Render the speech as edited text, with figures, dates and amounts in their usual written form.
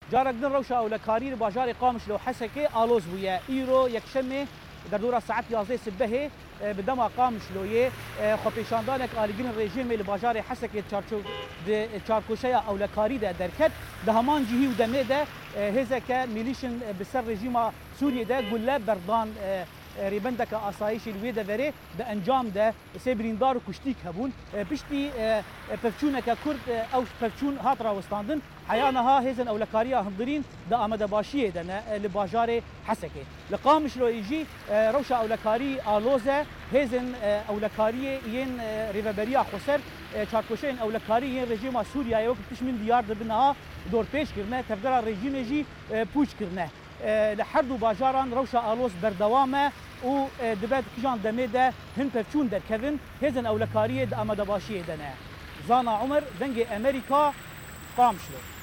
جارك دن روشا اولکاری باجار قامشلو حسکه آلوز بویه ایرو یکشمه در دور ساعت 11 صبح به دم قامشلویه خپیشاندانک آلگین رژیم الباجار حسکه چارکوشه اولکاری ده درکت ده همان جهی و دمه ده هزک میلیشن بسر رژیم سوریه ده گله بردان ریبندک آسایش الوی ده وره به انجام ده سبریندار و کشتیک هبون پشتی پفچونک کرد او پفچون هات راوستاندن حیانها هزن اولکاریا هندرین ده آمده باشیه ده لباجار حسکه لقامش لو ایجی روشا اولکاری آلوزه هزن اولکاری ین ریوبریا خسر چارکوشین اولکاری ین رژیم سوریه یوک تشمن دیار دبنها دور پیش کرنه تفدر رژیم جی پوچ کرنه لحد باجاران روشا آلوز بردوامه و دبت کجان دمه ده هن پفچون در کردن هزن اولکاری ده آمده باشیه دنه زانا عمر دنگ امریکا قامشلو